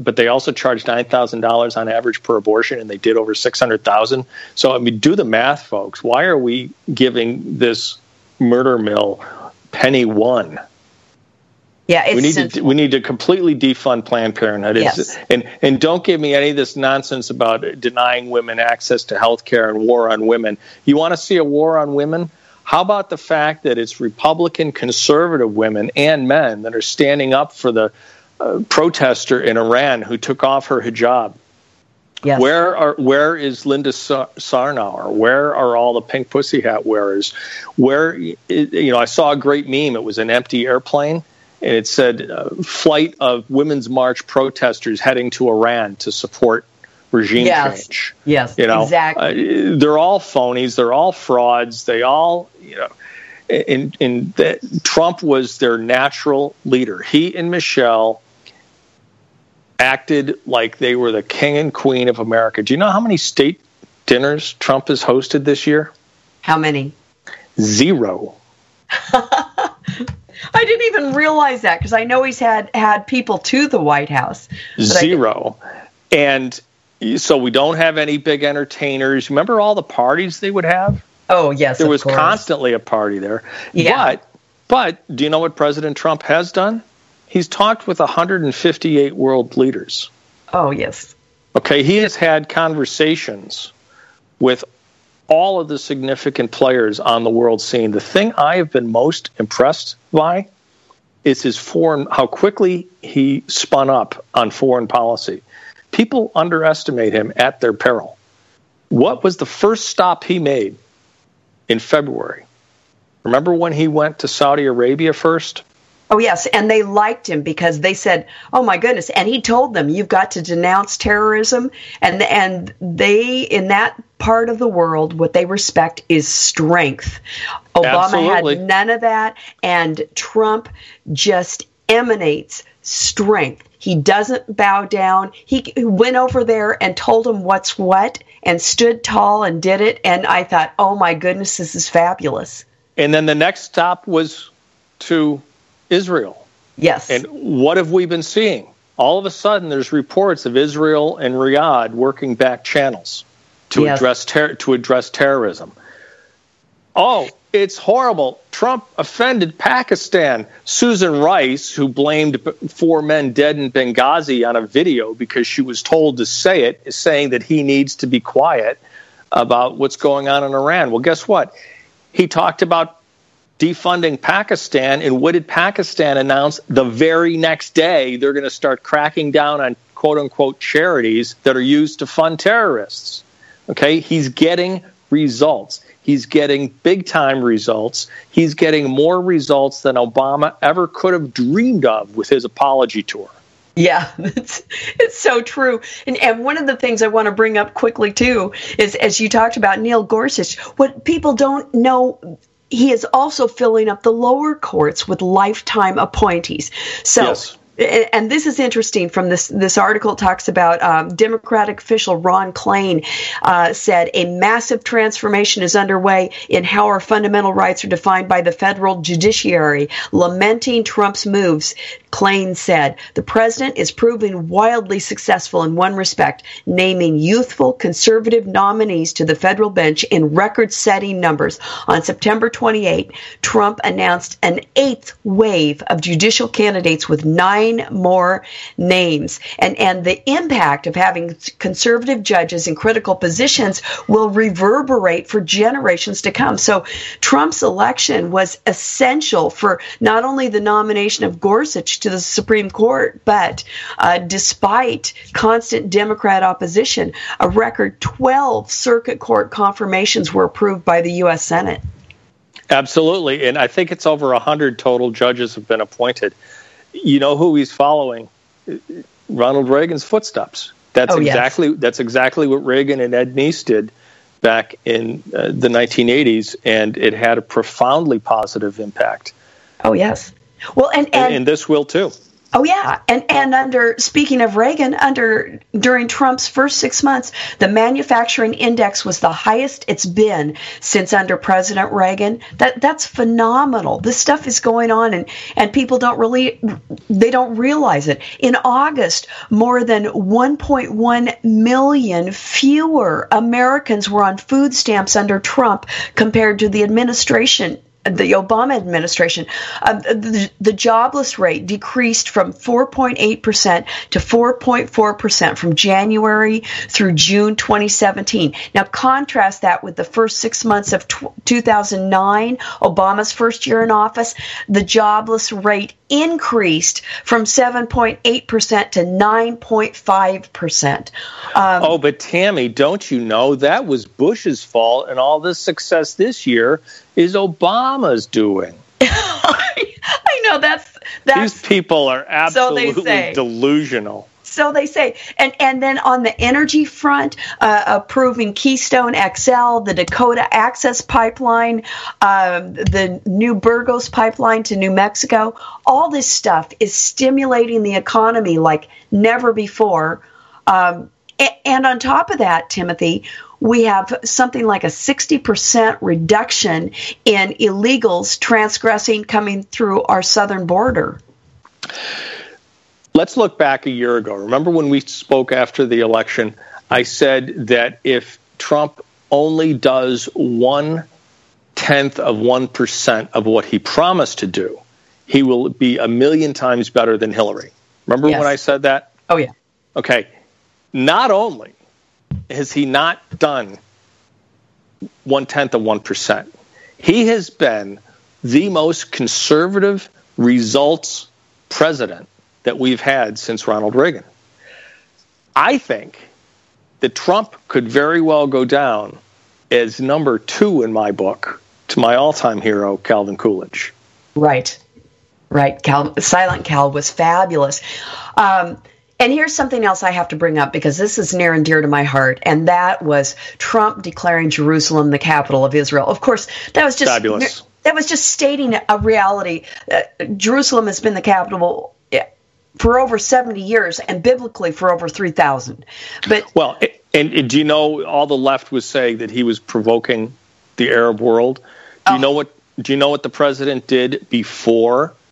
Speaker 3: $9,000 on average per abortion, and they did over 600,000. So I mean, do the math, folks. Why are we giving this murder mill penny one?
Speaker 2: Yeah,
Speaker 3: we need to completely defund Planned Parenthood.
Speaker 2: Yes.
Speaker 3: And don't give me any of this nonsense about denying women access to health care and war on women. You want to see a war on women? How about the fact that it's Republican conservative women and men that are standing up for the protester in Iran who took off her hijab?
Speaker 2: Yes.
Speaker 3: Where is Linda Sarnower? Where are all the pink pussy hat wearers? I saw a great meme. It was an empty airplane, and it said flight of Women's March protesters heading to Iran to support regime change.
Speaker 2: Yes, exactly.
Speaker 3: They're all phonies. They're all frauds. They all, Trump was their natural leader. He and Michelle acted like they were the king and queen of America. Do you know how many state dinners Trump has hosted this year?
Speaker 2: How many?
Speaker 3: 0.
Speaker 2: I didn't even realize that, because I know he's had people to the White House.
Speaker 3: 0. And so we don't have any big entertainers. Remember all the parties they would have?
Speaker 2: Oh, yes,
Speaker 3: there was constantly a party there.
Speaker 2: Yeah.
Speaker 3: But do you know what President Trump has done? He's talked with 158 world leaders.
Speaker 2: Oh, yes.
Speaker 3: Okay, he has had conversations with all of the significant players on the world scene. The thing I have been most impressed by is how quickly he spun up on foreign policy. People underestimate him at their peril. What was the first stop he made in February? Remember when he went to Saudi Arabia first?
Speaker 2: Oh, yes, and they liked him because they said, oh, my goodness. And he told them, you've got to denounce terrorism. And they, in that part of the world, what they respect is strength. Obama
Speaker 3: Absolutely.
Speaker 2: had none of that, and Trump just emanates strength. He doesn't bow down. He went over there and told him what's what and stood tall and did it. And I thought, oh, my goodness, this is fabulous.
Speaker 3: And then the next stop was to Israel.
Speaker 2: Yes.
Speaker 3: And what have we been seeing? All of a sudden, there's reports of Israel and Riyadh working back channels to address terrorism. Oh, it's horrible. Trump offended Pakistan. Susan Rice, who blamed 4 men dead in Benghazi on a video because she was told to say it, is saying that he needs to be quiet about what's going on in Iran. Well, guess what? He talked about defunding Pakistan, and what did Pakistan announce? The very next day, they're going to start cracking down on quote-unquote charities that are used to fund terrorists. Okay? He's getting results. He's getting big-time results. He's getting more results than Obama ever could have dreamed of with his apology tour.
Speaker 2: Yeah, it's so true. And one of the things I want to bring up quickly, too, is, as you talked about Neil Gorsuch, what people don't know, he is also filling up the lower courts with lifetime appointees. So, yes. And this is interesting from this article. It talks about Democratic official Ron Klain said a massive transformation is underway in how our fundamental rights are defined by the federal judiciary. Lamenting Trump's moves, Klain said, the president is proving wildly successful in one respect, naming youthful conservative nominees to the federal bench in record-setting numbers. On September 28, Trump announced an 8th wave of judicial candidates with 9 more names. And the impact of having conservative judges in critical positions will reverberate for generations to come. So Trump's election was essential for not only the nomination of Gorsuch to the Supreme Court, but despite constant Democrat opposition, a record 12 circuit court confirmations were approved by the U.S. Senate.
Speaker 3: Absolutely. And I think it's over 100 total judges have been appointed. You know who he's following? Ronald Reagan's footsteps. That's exactly what Reagan and Ed Meese did back in the 1980s, and it had a profoundly positive impact.
Speaker 2: Oh, yes. Well,
Speaker 3: and this will too.
Speaker 2: Oh, yeah. And speaking of Reagan, during Trump's first 6 months, the manufacturing index was the highest it's been since under President Reagan. That's phenomenal. This stuff is going on, and people don't realize it. In August, more than 1.1 million fewer Americans were on food stamps under Trump compared to the Obama administration. The jobless rate decreased from 4.8% to 4.4% from January through June 2017. Now contrast that with the first 6 months of 2009, Obama's first year in office. The jobless rate increased from 7.8% to 9.5%.
Speaker 3: But Tammy, don't you know that was Bush's fault, and all this success this year is Obama's doing.
Speaker 2: I know that's
Speaker 3: these people are absolutely delusional.
Speaker 2: So they say. And then on the energy front, approving Keystone XL, the Dakota Access Pipeline, the new Burgos Pipeline to New Mexico, all this stuff is stimulating the economy like never before. And on top of that, Timothy, we have something like a 60% reduction in illegals transgressing coming through our southern border.
Speaker 3: Let's look back a year ago. Remember when we spoke after the election, I said that if Trump only does 0.1% of what he promised to do, he will be 1,000,000 times better than Hillary. Remember when I said that?
Speaker 2: Oh, yeah.
Speaker 3: Okay. Not only has he not done 0.1%, he has been the most conservative results president that we've had since Ronald Reagan. I think that Trump could very well go down as number 2 in my book to my all-time hero, Calvin Coolidge.
Speaker 2: Right. Silent Cal was fabulous. And here's something else I have to bring up because this is near and dear to my heart, and that was Trump declaring Jerusalem the capital of Israel. Of course, that was just
Speaker 3: fabulous.
Speaker 2: That was just stating a reality. Jerusalem has been the capital for over 70 years, and biblically for over 3,000.
Speaker 3: And do you know all the left was saying that he was provoking the Arab world? Do you know what the president did before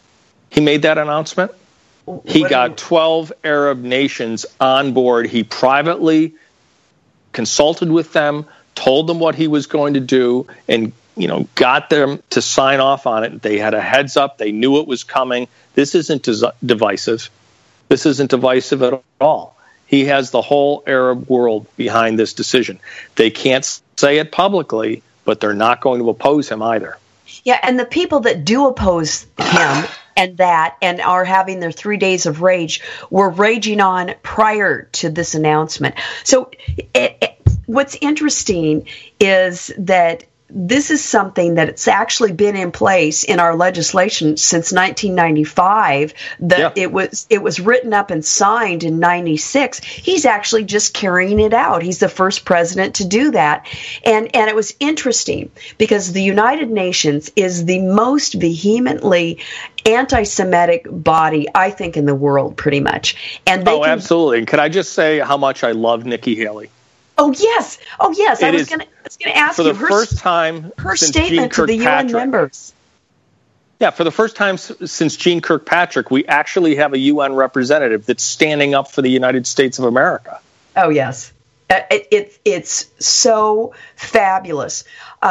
Speaker 3: he made that announcement? He got 12 Arab nations on board. He privately consulted with them, told them what he was going to do, and got them to sign off on it. They had a heads up. They knew it was coming. This isn't divisive. This isn't divisive at all. He has the whole Arab world behind this decision. They can't say it publicly, but they're not going to oppose him either.
Speaker 2: Yeah, and the people that do oppose him and are having their 3 days of rage were raging on prior to this announcement. So what's interesting is that this is something that it's actually been in place in our legislation since 1995. It was written up and signed in 96. He's actually just carrying it out. He's the first president to do that. And it was interesting because the United Nations is the most vehemently anti-Semitic body, I think, in the world, pretty much. And
Speaker 3: absolutely. And can I just say how much I love Nikki Haley?
Speaker 2: Oh yes. I was going to ask
Speaker 3: you. For the first time,
Speaker 2: her statement to the UN members.
Speaker 3: Yeah, for the first time since Jeane Kirkpatrick, we actually have a UN representative that's standing up for the United States of America.
Speaker 2: Oh yes, it's so fabulous.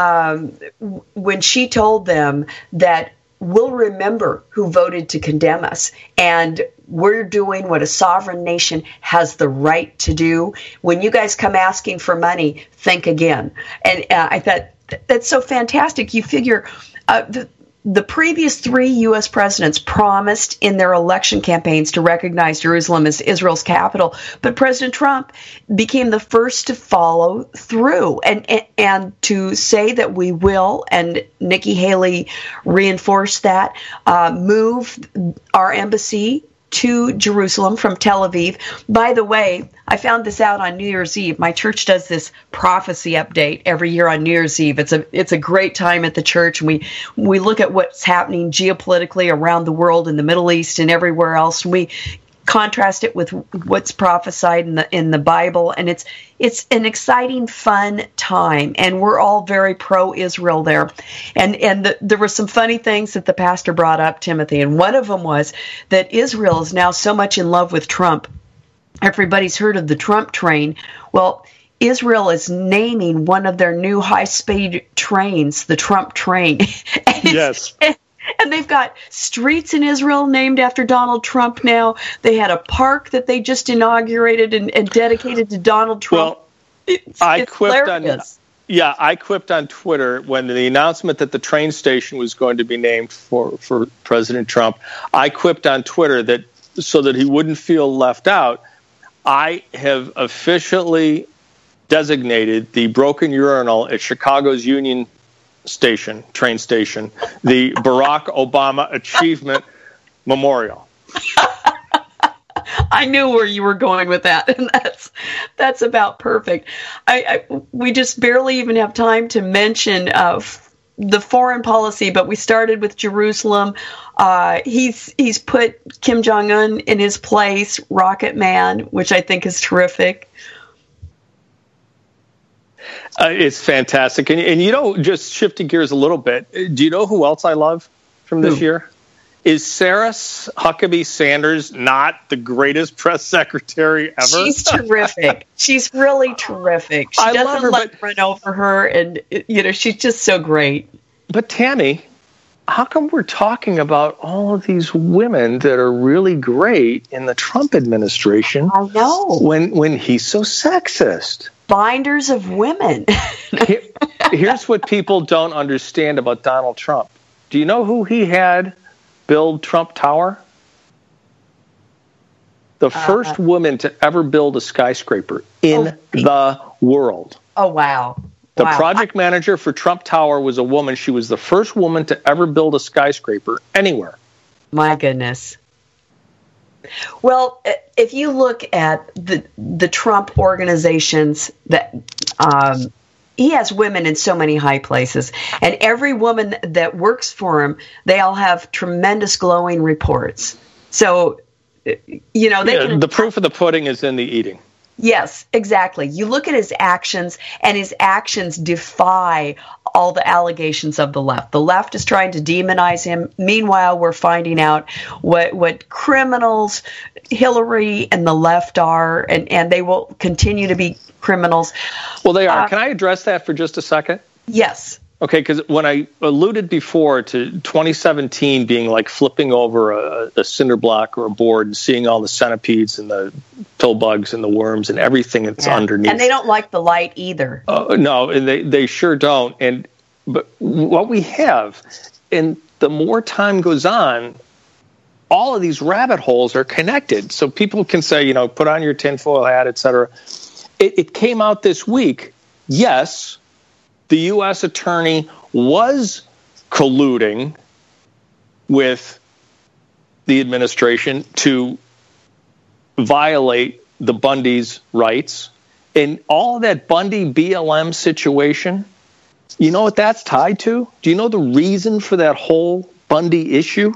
Speaker 2: When she told them that we'll remember who voted to condemn us, and we're doing what a sovereign nation has the right to do. When you guys come asking for money, think again. And I thought that's so fantastic. You figure the previous 3 U.S. presidents promised in their election campaigns to recognize Jerusalem as Israel's capital, but President Trump became the first to follow through and to say that we will, and Nikki Haley reinforced that, move our embassy to Jerusalem from Tel Aviv. By the way, I found this out on New Year's Eve. My church does this prophecy update every year on New Year's Eve. It's a great time at the church, and we look at what's happening geopolitically around the world in the Middle East and everywhere else. And we contrast it with what's prophesied in the Bible, and it's an exciting, fun time, and we're all very pro-Israel there. And there were some funny things that the pastor brought up, Timothy, and one of them was that Israel is now so much in love with Trump. Everybody's heard of the Trump train. Well, Israel is naming one of their new high-speed trains the Trump train.
Speaker 3: Yes.
Speaker 2: And they've got streets in Israel named after Donald Trump now. They had a park that they just inaugurated and dedicated to Donald Trump.
Speaker 3: Well, I quipped on Twitter when the announcement that the train station was going to be named for President Trump. I quipped on Twitter that so that he wouldn't feel left out, I have officially designated the broken urinal at Chicago's Union train station, the Barack Obama Achievement Memorial.
Speaker 2: I knew where you were going with that, and that's about perfect. We just barely even have time to mention the foreign policy, but we started with Jerusalem. He's put Kim Jong-un in his place, Rocket Man, which I think is terrific.
Speaker 3: It's fantastic. And just shifting gears a little bit, do you know who else I love from this year? Is Sarah Huckabee Sanders not the greatest press secretary ever?
Speaker 2: She's terrific. She's really terrific. She doesn't let it run over her, and she's just so great.
Speaker 3: But Tammy, how come we're talking about all of these women that are really great in the Trump administration?
Speaker 2: I know.
Speaker 3: When he's so sexist.
Speaker 2: Binders of women.
Speaker 3: Here's what people don't understand about Donald Trump. Do you know who he had build Trump Tower? The first woman to ever build a skyscraper in the world.
Speaker 2: Oh, wow.
Speaker 3: The project manager for Trump Tower was a woman. She was the first woman to ever build a skyscraper anywhere.
Speaker 2: My goodness. Well, if you look at the Trump organizations, that he has women in so many high places, and every woman that works for him, they all have tremendous glowing reports. So, they can.
Speaker 3: The proof of the pudding is in the eating.
Speaker 2: Yes, exactly. You look at his actions, and his actions defy all the allegations of the left. The left is trying to demonize him. Meanwhile, we're finding out what criminals Hillary and the left are, and they will continue to be criminals.
Speaker 3: Well, they are. Can I address that for just a second?
Speaker 2: Yes.
Speaker 3: Okay, because when I alluded before to 2017 being like flipping over a cinder block or a board and seeing all the centipedes and the pill bugs and the worms and everything that's underneath.
Speaker 2: And they don't like the light either.
Speaker 3: No, and they sure don't. But what we have, and the more time goes on, all of these rabbit holes are connected. So people can say, put on your tinfoil hat, et cetera. It came out this week, yes, the U.S. attorney was colluding with the administration to violate the Bundy's rights. And all of that Bundy BLM situation, you know what that's tied to? Do you know the reason for that whole Bundy issue?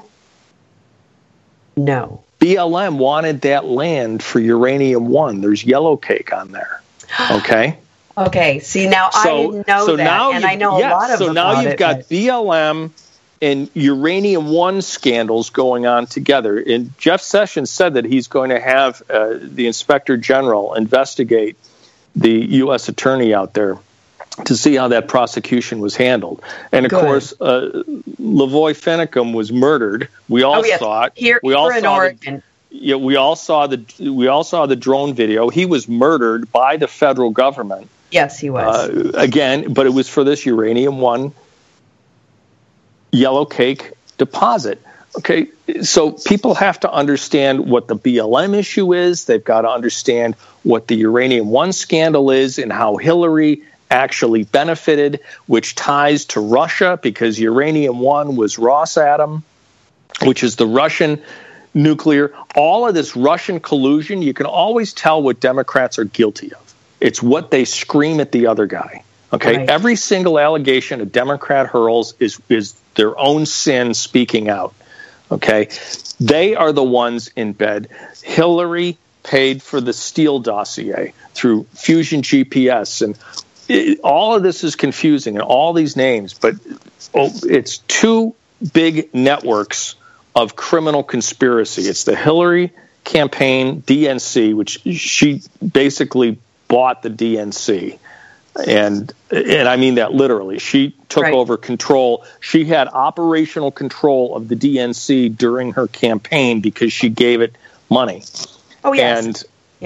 Speaker 2: No.
Speaker 3: BLM wanted that land for Uranium One. There's yellow cake on there. Okay?
Speaker 2: Okay, see, now I didn't know that, and I know a lot of
Speaker 3: So now you've got BLM and Uranium One scandals going on together. And Jeff Sessions said that he's going to have the Inspector General investigate the U.S. attorney out there to see how that prosecution was handled. And, of course, Lavoy Finicum was murdered. We all saw it.
Speaker 2: Here in Oregon.
Speaker 3: We all saw the drone video. He was murdered by the federal government.
Speaker 2: Yes, he was.
Speaker 3: Again, but it was for this Uranium One yellow cake deposit. Okay, so people have to understand what the BLM issue is. They've got to understand what the Uranium One scandal is and how Hillary actually benefited, which ties to Russia because Uranium One was Rosatom, which is the Russian nuclear. All of this Russian collusion, you can always tell what Democrats are guilty of. It's what they scream at the other guy. Okay, right. Every single allegation a Democrat hurls is their own sin speaking out. Okay, they are the ones in bed. Hillary paid for the Steele dossier through Fusion GPS, and all of this is confusing and all these names, but it's two big networks of criminal conspiracy. It's the Hillary campaign, DNC, which she basically bought the DNC. And I mean that literally. She took over control. She had operational control of the DNC during her campaign because she gave it money.
Speaker 2: Oh, yes.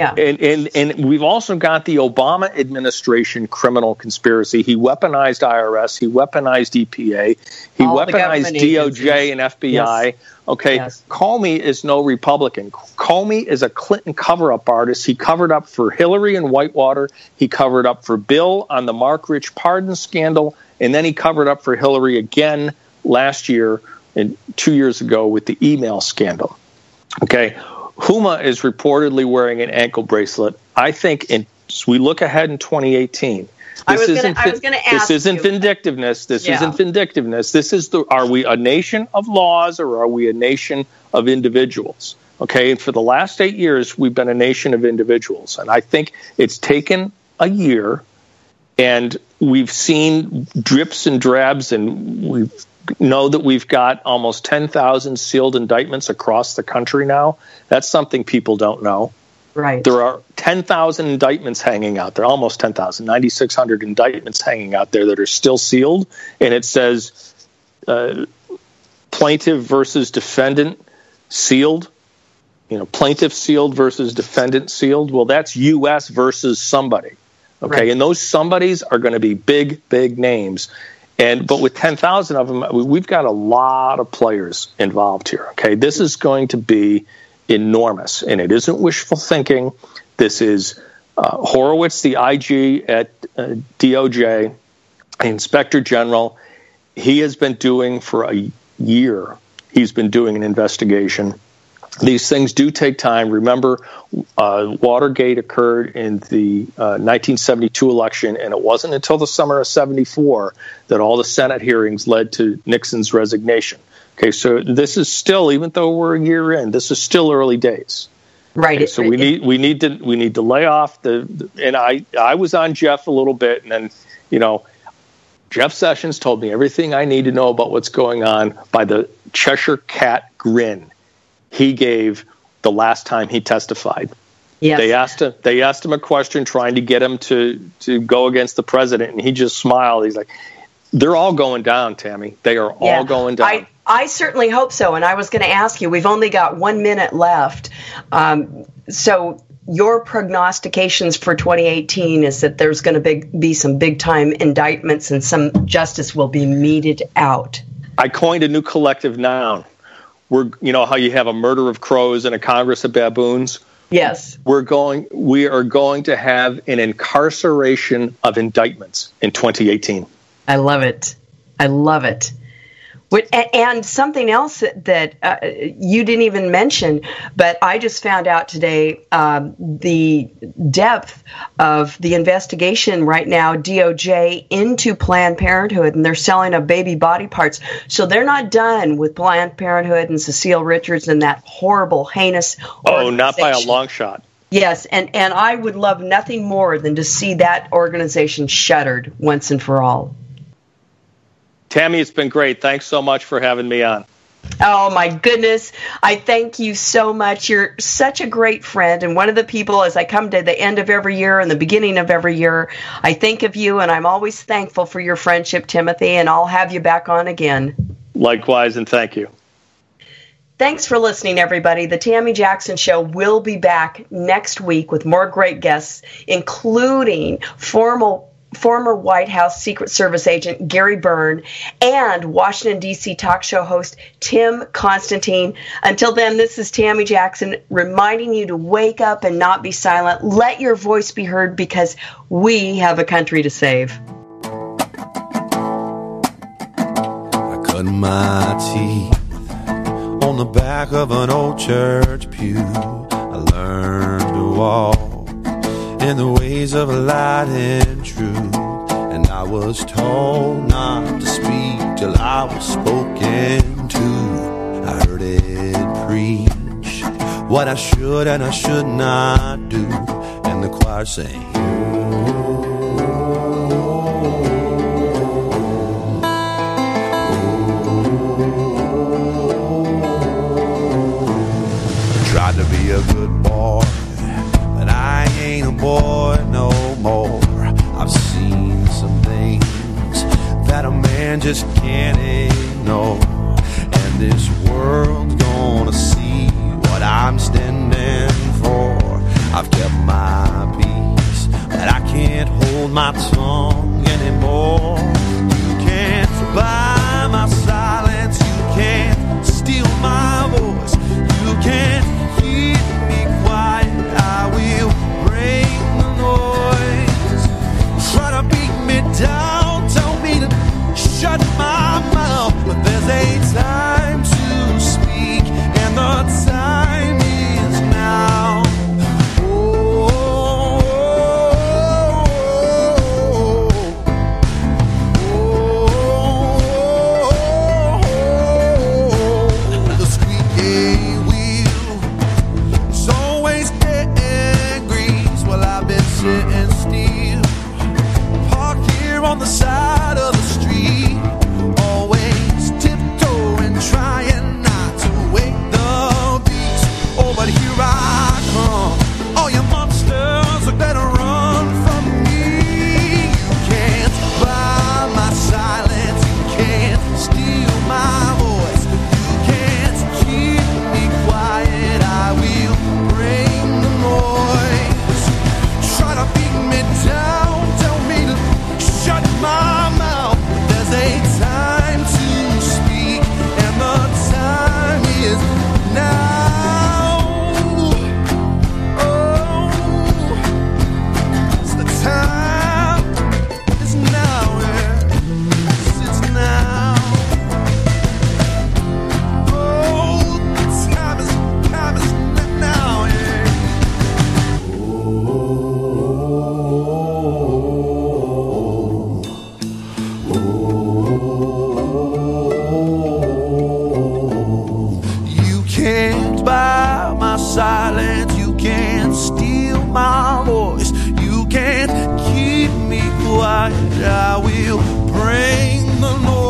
Speaker 3: And we've also got the Obama administration criminal conspiracy. He weaponized IRS. He weaponized EPA. He weaponized DOJ and FBI. Yes. Okay, yes. Comey is no Republican. Comey is a Clinton cover-up artist. He covered up for Hillary in Whitewater. He covered up for Bill on the Mark Rich pardon scandal. And then he covered up for Hillary again last year and 2 years ago with the email scandal. Okay, Huma is reportedly wearing an ankle bracelet. I think as we look ahead in 2018, This isn't vindictiveness. This isn't vindictiveness. This is are we a nation of laws or are we a nation of individuals? Okay, and for the last 8 years, we've been a nation of individuals. And I think it's taken a year, and we've seen drips and drabs, and we know that we've got almost 10,000 sealed indictments across the country now. That's something people don't know.
Speaker 2: Right.
Speaker 3: There are 10,000 indictments hanging out there, almost 10,000, 9,600 indictments hanging out there that are still sealed. And it says plaintiff versus defendant sealed, plaintiff sealed versus defendant sealed. Well, that's U.S. versus somebody. Okay. Right. And those somebodies are going to be big, big names. But with 10,000 of them, we've got a lot of players involved here. Okay. This is going to be enormous, and it isn't wishful thinking. This is Horowitz, the IG at DOJ, Inspector General. He has been doing for a year. He's been doing an investigation. These things do take time. Remember, Watergate occurred in the 1972 election, and it wasn't until the summer of 74 that all the Senate hearings led to Nixon's resignation. Okay, so this is still, even though we're a year in, this is still early days.
Speaker 2: Right.
Speaker 3: Okay, so we need to lay off and I was on Jeff a little bit, and then, you know, Jeff Sessions told me everything I need to know about what's going on by the Cheshire Cat grin he gave the last time he testified.
Speaker 2: Yes.
Speaker 3: They asked him a question trying to get him to go against the president, and he just smiled. He's like, they're all going down, Tammy. They are all going down.
Speaker 2: I certainly hope so. And I was going to ask you, we've only got 1 minute left. So your prognostications for 2018 is that there's going to be some big time indictments and some justice will be meted out.
Speaker 3: I coined a new collective noun. You know how you have a murder of crows and a Congress of baboons?
Speaker 2: Yes.
Speaker 3: We are going to have an incarceration of indictments in 2018.
Speaker 2: I love it. I love it. And something else that you didn't even mention, but I just found out today, the depth of the investigation right now, DOJ, into Planned Parenthood, and they're selling of baby body parts. So they're not done with Planned Parenthood and Cecile Richards and that horrible, heinous
Speaker 3: organization. Oh, not by a long shot.
Speaker 2: Yes, and I would love nothing more than to see that organization shuttered once and for all.
Speaker 3: Tammy, it's been great. Thanks so much for having me on.
Speaker 2: Oh, my goodness. I thank you so much. You're such a great friend. And one of the people, as I come to the end of every year and the beginning of every year, I think of you, and I'm always thankful for your friendship, Timothy, and I'll have you back on again.
Speaker 3: Likewise, and thank you.
Speaker 2: Thanks for listening, everybody. The Tammy Jackson Show will be back next week with more great guests, including former White House Secret Service agent Gary Byrne and Washington, D.C. talk show host Tim Constantine. Until then, this is Tammy Jackson reminding you to wake up and not be silent. Let your voice be heard because we have a country to save.
Speaker 14: I cut my teeth on the back of an old church pew. I learned to walk in the ways of light and truth, and I was told not to speak till I was spoken to. I heard it preach what I should and I should not do, and the choir sang, I tried to be a good boy, but I ain't a boy no more. I've seen some things that a man just can't ignore, and this world's gonna see what I'm standing for. I've kept my peace, but I can't hold my tongue anymore. You can't buy my silence, you can't steal my voice, you can't keep me quiet. I will break the noise. Try to beat me down, tell me to shut my mouth, but there's a time to speak, and the time is now. The squeaky wheel is always getting grease. Well, I've been sitting still, park here on the side of the street, always tiptoeing, trying not to wake the beast. Oh, but here I come. All you monsters are gonna run from me. You can't buy my silence, you can't steal my voice, you can't keep me quiet. I will bring the noise. Try to beat me down, tell me to shut my mouth. There's a time to speak, and the time is now. Oh, it's the time is now, yes, it's now. Oh, the time is now, yeah. You can't buy my silence, you my voice. You can't keep me quiet. I will bring the noise.